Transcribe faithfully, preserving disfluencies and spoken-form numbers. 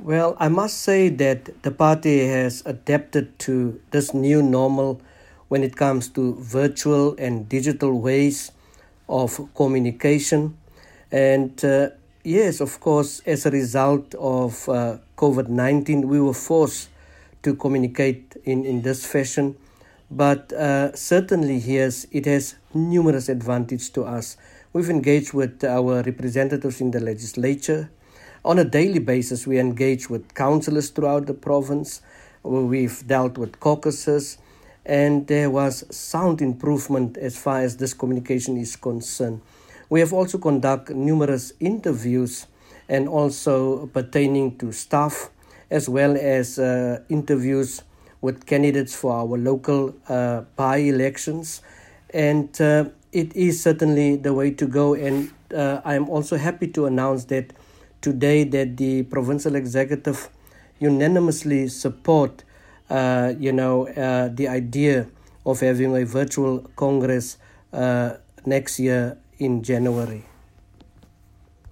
Well, I must say that the party has adapted to this new normal when it comes to virtual and digital ways of communication. And uh, yes, of course, as a result of uh, COVID nineteen, we were forced to communicate in, in this fashion. But uh, certainly, yes, it has numerous advantages to us. We've engaged with our representatives in the legislature. On a daily basis, we engage with councillors throughout the province. We've dealt with caucuses, and there was sound improvement as far as this communication is concerned. We have also conducted numerous interviews and also pertaining to staff, as well as uh, interviews with candidates for our local uh, by-elections. And uh, it is certainly the way to go. And uh, I am also happy to announce that today that the provincial executive unanimously support, uh, you know, uh, the idea of having a virtual congress uh, next year in January.